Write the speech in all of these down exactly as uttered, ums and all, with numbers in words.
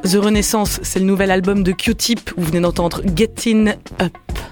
The Renaissance, c'est le nouvel album de Q-Tip. Vous venez d'entendre Getting Up.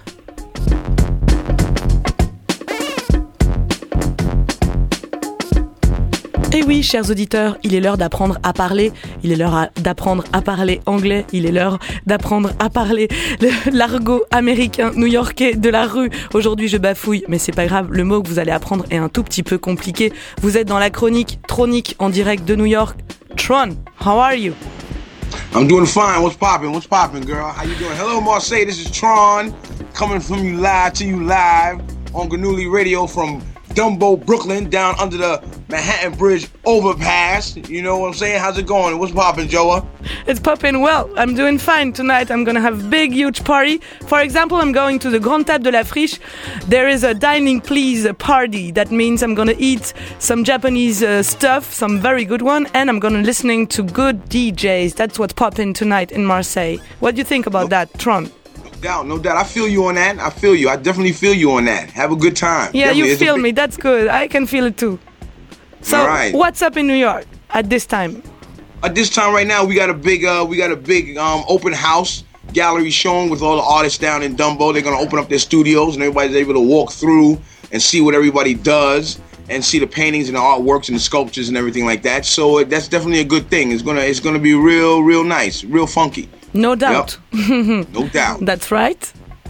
Et oui, chers auditeurs, il est l'heure d'apprendre à parler. Il est l'heure d'apprendre à parler anglais. Il est l'heure d'apprendre à parler l'argot américain, new-yorkais de la rue. Aujourd'hui, je bafouille, mais c'est pas grave. Le mot que vous allez apprendre est un tout petit peu compliqué. Vous êtes dans la chronique Tronic en direct de New York. Tron, how are you? I'm doing fine. What's poppin'? What's poppin', girl? How you doing? Hello, Marseille. This is Tron, coming from you live to you live on Ganuli Radio from Dumbo, Brooklyn, down under the Manhattan Bridge overpass. You know what I'm saying? How's it going? What's poppin', Joa? It's poppin' well. I'm doing fine tonight. I'm gonna have a big, huge party. For example, I'm going to the Grand Table de la Friche. There is a dining please party. That means I'm gonna eat some Japanese uh, stuff, some very good one, and I'm gonna listening to good D Js. That's what's poppin' tonight in Marseille. What do you think about no. that, Tron? No doubt, no doubt. I feel you on that. I feel you. I definitely feel you on that. Have a good time. Yeah, definitely. you It's feel big... me. That's good. I can feel it too. So, All right. What's up in New York at this time? At this time right now, we got a big, uh, we got a big um, open house gallery showing with all the artists down in Dumbo. They're gonna open up their studios, and everybody's able to walk through and see what everybody does, and see the paintings and the artworks and the sculptures and everything like that. So uh, that's definitely a good thing. It's gonna, it's gonna be real, real nice, real funky. No doubt. Yep. No doubt. That's right.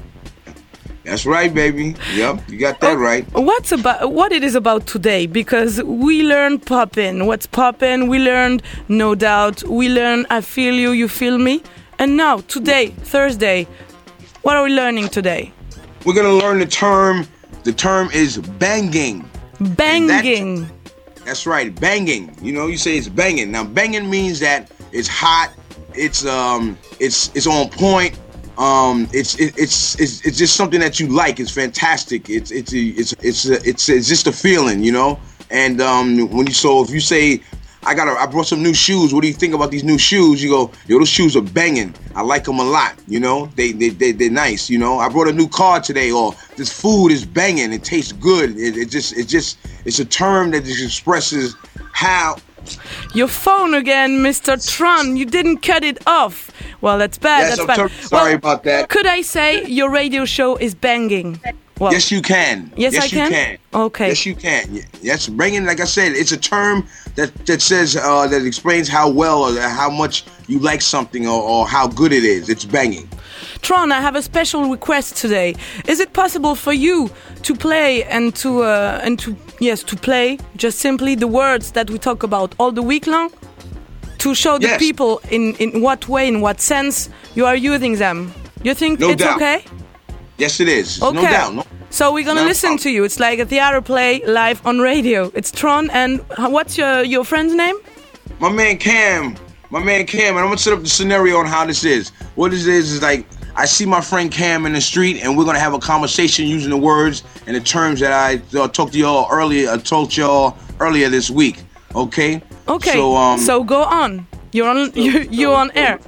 That's right, baby. Yep, you got that oh, right. What's about what it is about today? Because we learned poppin'. What's poppin'? We learned No Doubt. We learned I Feel You, You Feel Me. And now, today, Thursday, what are we learning today? We're gonna learn the term. The term is banging. Banging. That, that's right, banging. You know, you say it's banging. Now, banging means that it's hot. It's um, it's it's on point. Um, it's it, it's it's it's just something that you like. It's fantastic. It's it's a, it's it's a, it's it's just a feeling, you know. And um, when you so if you say I got a, I brought some new shoes. What do you think about these new shoes? You go, yo, those shoes are banging. I like them a lot. You know, they they they they're nice. You know, I brought a new car today. Or this food is banging. It tastes good. It, it just it just it's a term that just expresses how. Your phone again, Mister Tron. You didn't cut it off. Well, that's bad. Yes, that's I'm bad. ter- sorry well, about that. Could I say your radio show is banging? Well, yes, you can. Yes, yes I can? you can. Okay. Yes, you can. Yes, banging. Like I said, it's a term that that says uh, that explains how well or how much you like something or, or how good it is. It's banging. Tron, I have a special request today. Is it possible for you to play and to uh, and to yes to play just simply the words that we talk about all the week long, to show the yes. people in, in what way, in what sense you are using them? You think no it's doubt. okay? Yes, it is. Okay. No doubt. No. So we're gonna no listen problem. to you. It's like a theater play live on radio. It's Tron, and what's your your friend's name? My man Cam. My man Cam, and I'm gonna set up the scenario on how this is. What this is is like I see my friend Cam in the street, and we're gonna have a conversation using the words and the terms that I uh, talked to y'all earlier. I told y'all earlier this week. Okay. Okay. So um. So go on. You're on. You you're on air.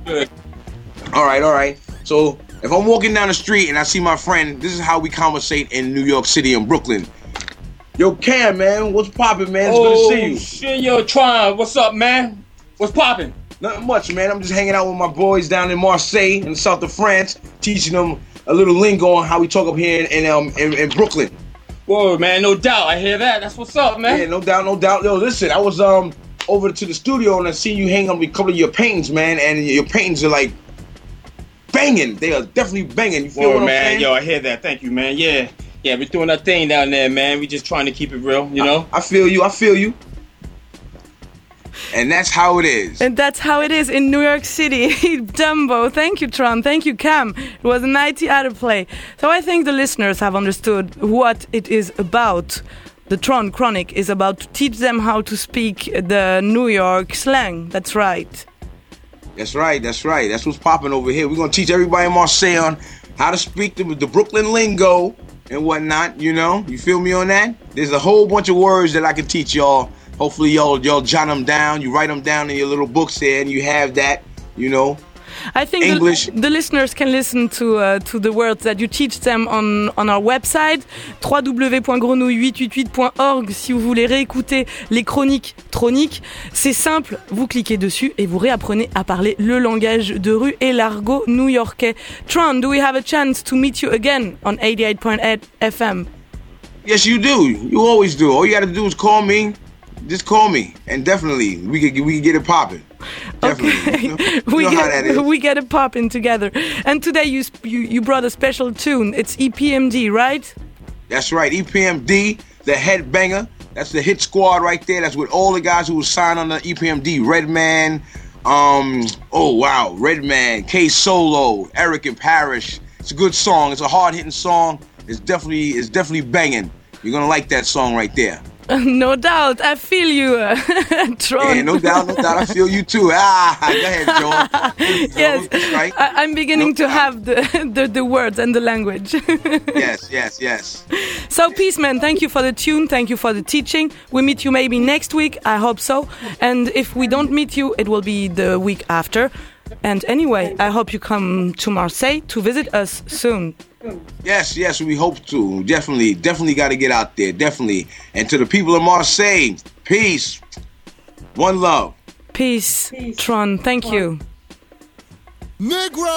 All right. All right. So if I'm walking down the street and I see my friend, this is how we conversate in New York City and Brooklyn. Yo, Cam, man, what's poppin', man? It's oh, good to see you. Shit, yo, Tron, what's up, man? What's poppin'? Nothing much, man. I'm just hanging out with my boys down in Marseille in the south of France, teaching them a little lingo on how we talk up here in, in um in, in Brooklyn. Whoa, man, no doubt. I hear that. That's what's up, man. Yeah, no doubt, no doubt. Yo, listen, I was um over to the studio and I seen you hang up with a couple of your paintings, man, and your paintings are like banging. They are definitely banging. You feel Whoa, what I'm man, saying? yo, I hear that. Thank you, man. Yeah, yeah, we're doing our thing down there, man. We just trying to keep it real, you know. I, I feel you. I feel you. And that's how it is. And that's how it is in New York City. Dumbo. Thank you, Tron. Thank you, Cam. It was a night theater play. So I think the listeners have understood what it is about. The Tron Chronic is about to teach them how to speak the New York slang. That's right. That's right. That's right. That's what's popping over here. We're going to teach everybody in Marseille on how to speak the, the Brooklyn lingo and whatnot, you know. You feel me on that? There's a whole bunch of words that I can teach y'all. Hopefully y'all y'all jot them down. You write them down in your little books there, and you have that, you know. I think English. The, the listeners can listen to uh, to the words that you teach them on on our website w w w point grenouille huit cent quatre-vingt-huit point org. Si vous voulez réécouter les chroniques troniques, c'est simple, vous cliquez dessus et vous réapprenez à parler le langage de rue et l'argot new-yorkais. Tron, do we have a chance to meet you again on eighty-eight point eight F M? Yes, you do. You always do. All you got to do is call me. Just call me, and definitely we could we could get it popping. Okay, you know, you we know get how that is. we get it popping together. And today you you you brought a special tune. It's E P M D, right? That's right, E P M D, the Headbanger. That's the hit squad right there. That's with all the guys who were signed on the E P M D. Redman, um, oh wow, Redman, K Solo, Eric and Parrish. It's a good song. It's a hard hitting song. It's definitely it's definitely banging. You're gonna like that song right there. No doubt, I feel you, uh, Tron. Yeah, no doubt, no doubt. I feel you too. Ah, go ahead, Joe. Yes, right? I, I'm beginning no to have the, the the words and the language. Yes, yes, yes. So, Peace Man, thank you for the tune, thank you for the teaching. We meet you maybe next week, I hope so. And if we don't meet you, it will be the week after. And anyway, I hope you come to Marseille to visit us soon. Yes, yes, we hope to. Definitely, definitely got to get out there. Definitely. And to the people of Marseille, peace. One love. Peace, peace. Tron. Thank Tron. you. Negro!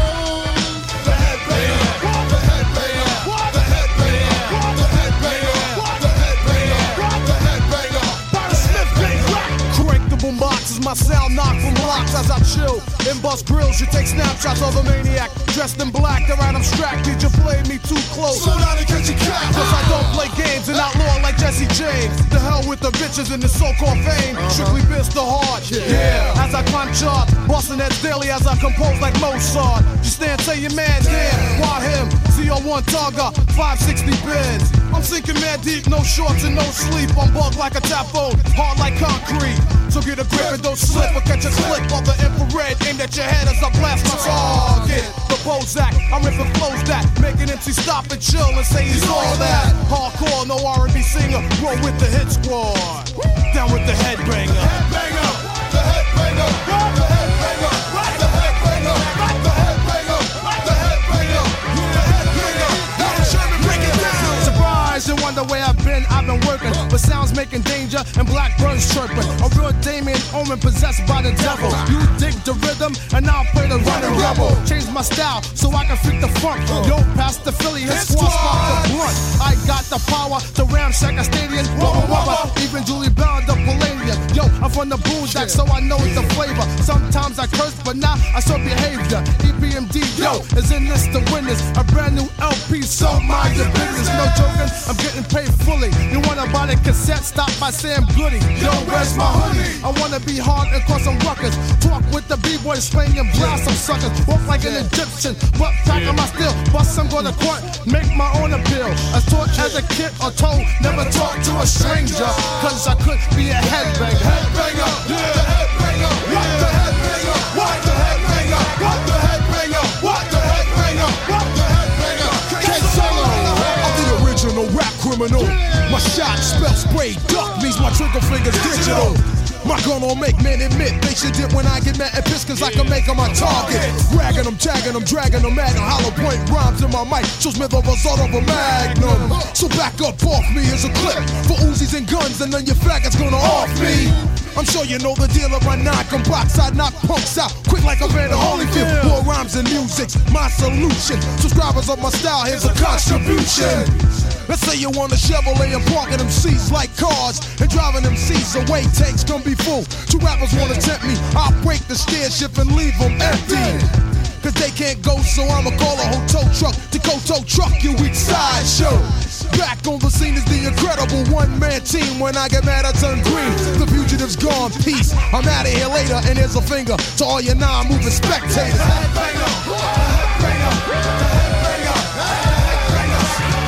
The headbanger. The headbanger. The headbanger. The headbanger. The headbanger. The headbanger. By the Smith Big Rock. Crank the boombox as my sound knock from blocks as I chill. In bust grills, you take snapshots of a maniac. Dressed in black, around I'm strapped. Did you play me too close? Slow down and catch your cat. Cause I don't play games and outlaw like Jesse James. The hell with the bitches and the so-called fame. Uh-huh. Strictly biz the hard. Yeah. yeah. As I climb charts, bustin' that daily as I compose like Mozart. You stand, tell your man, damn, why him? Z oh one Targa, five sixty bins. I'm sinking mad deep, no shorts and no sleep. I'm bugged like a tap phone, hard like concrete. So get a grip and don't slip or catch a slip of the infrared aimed at your head as I blast my target. The Bozak, I'm ripping flows that make an M C stop and chill and say he's all that. Hardcore, no R and B singer, roll with the hit squad. Down with the headbanger. Headbanger, the headbanger, the headbanger, the headbanger, the headbanger, the headbanger, the headbanger. Break it down. Surprise, you wonder where I've been. I've been working, but sounds making danger and black birds chirping. A real Damien Omen possessed by the devil. You dig the rhythm and I'll play the running rebel. Change my style so I can freak the funk. Yo, past the Philly, his squad spark the blunt. I got the power to ramshack a stadium. Wubba wubba, even Julie Bell the Palladium. Yo, I'm from the boondock, so I know the flavor. Sometimes I curse, but now I show behavior. E P M D, yo, is in this to win this. A brand new L P, so mind your business. No joking, I'm getting paid fully. You wanna buy the cassette? Stop by Sam Goody. Yo, where's my hoodie? I wanna be hard and cause some ruckus. Talk with the B-boys, swing and blast some suckers. Walk like an Egyptian, but pack on my steel. Bust some go to court, make my own appeal. As taught as a kid or told, never talk to a stranger. Cause I could be a headbanger. Headbanger, yeah, the headbanger. What the headbanger? What the headbanger? What the headbanger? What the headbanger? What the headbanger? K Solo. I'm the original rap criminal. My shot spell spray duck means my trigger finger's digital. My gun don't make men admit they should dip when I get mad and pissed cause I can make them my target. Ragging them, tagging them, dragging them at them. Hollow point rhymes in my mic shows me the result of a magnum. So back up off me as a clip for Uzis and guns and then your faggots gonna off me. I'm sure you know the deal of my knock-em box. I knock punks out quick like a man of Holyfield. More rhymes and music's my solution. Subscribers of my style, here's a contribution. Let's say you want a Chevrolet and parking them seats like cars and driving them seats away. Tanks come be full. Two rappers wanna tempt me. I'll break the steer shift and leave them empty. Cause they can't go, so I'ma call a hotel truck to go tow truck you each side show. Back on the scene is the incredible one-man team. When I get mad, I turn green. The fugitive's gone, peace. I'm out of here later, and here's a finger to all your non-moving spectators. Headbanger, headbanger, headbanger, headbanger,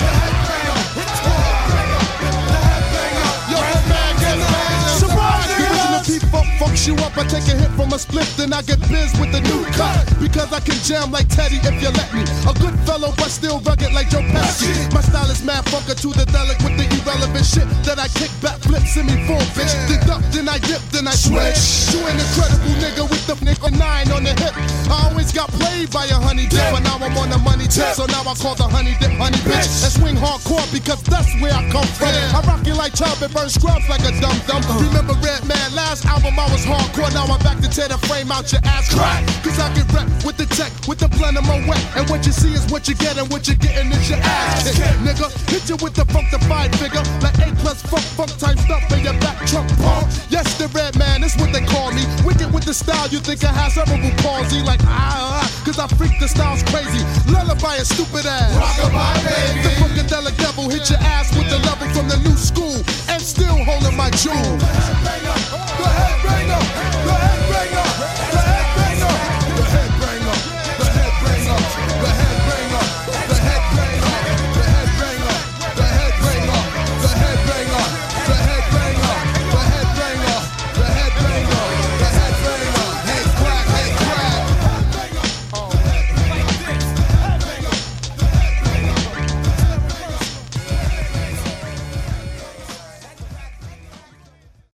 headbanger, yo, headbanger, surprise, the original P-Funk funks you up. I take a hit from a split, then I get biz with the new cut. Because I can jam like Teddy if you let me. A good fellow, but still rugged like Joe Pesci. My style is mad funker to the delic with the irrelevant shit that I kick back, flip, send me full, bitch. Then duck, then I dip, then I switch. You an incredible nigga with the nigga nine on the hip. I always got played by a honey dip, but now I'm on the money tip. So now I call the honey dip honey bitch. And swing hardcore because that's where I come from. I rock it like chub and burn scrubs like a dum dum. Remember Red Man, last album I was hardcore. Now I'm back to tear the frame out your ass crack. Cause I get wrecked with the tech, with the blend of my wet. And what you see is what you get, and what you're getting is your ass kicked. Nigga, hit you with the funkified figure. Like eight plus funk, funk time stuff in your back trunk pump. Yes, the Red Man, that's what they call me. Wicked with the style, you think I have cerebral palsy. Like ah, ah, cause I freak the style's crazy. Lullaby a stupid ass. Rockabye, baby. The funkadelic devil hit your ass with the level from the new school. And still holding my jewel. The headbanger, the